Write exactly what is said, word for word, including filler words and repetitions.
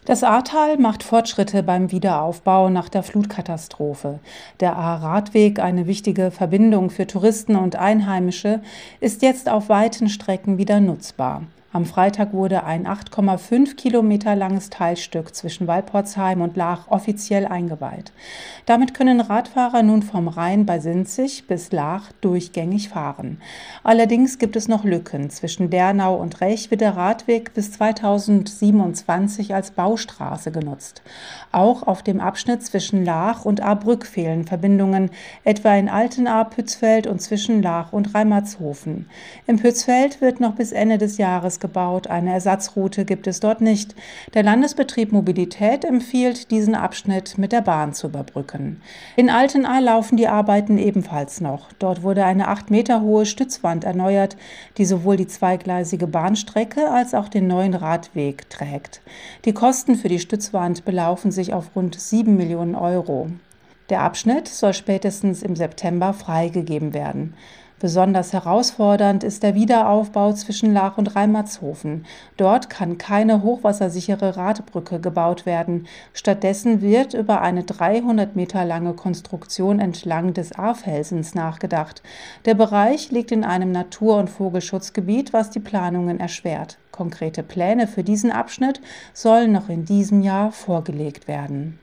Das Ahrtal macht Fortschritte beim Wiederaufbau nach der Flutkatastrophe. Der Ahr-Radweg, eine wichtige Verbindung für Touristen und Einheimische, ist jetzt auf weiten Strecken wieder nutzbar. Am Freitag wurde ein acht Komma fünf Kilometer langes Teilstück zwischen Walporzheim und Laach offiziell eingeweiht. Damit können Radfahrer nun vom Rhein bei Sinzig bis Laach durchgängig fahren. Allerdings gibt es noch Lücken. Zwischen Dernau und Rech wird der Radweg bis zweitausendsiebenundzwanzig als Baustraße genutzt. Auch auf dem Abschnitt zwischen Laach und Ahrbrück fehlen Verbindungen, etwa in Altenahr-Pützfeld und zwischen Laach und Reimertshofen. Im Pützfeld wird noch bis Ende des Jahres gebaut. Eine Ersatzroute gibt es dort nicht. Der Landesbetrieb Mobilität empfiehlt, diesen Abschnitt mit der Bahn zu überbrücken. In Altenahr laufen die Arbeiten ebenfalls noch. Dort wurde eine acht Meter hohe Stützwand erneuert, die sowohl die zweigleisige Bahnstrecke als auch den neuen Radweg trägt. Die Kosten für die Stützwand belaufen sich auf rund sieben Millionen Euro. Der Abschnitt soll spätestens im September freigegeben werden. Besonders herausfordernd ist der Wiederaufbau zwischen Laach und Reimertshofen. Dort kann keine hochwassersichere Radbrücke gebaut werden. Stattdessen wird über eine dreihundert Meter lange Konstruktion entlang des Ahrfelsens nachgedacht. Der Bereich liegt in einem Natur- und Vogelschutzgebiet, was die Planungen erschwert. Konkrete Pläne für diesen Abschnitt sollen noch in diesem Jahr vorgelegt werden.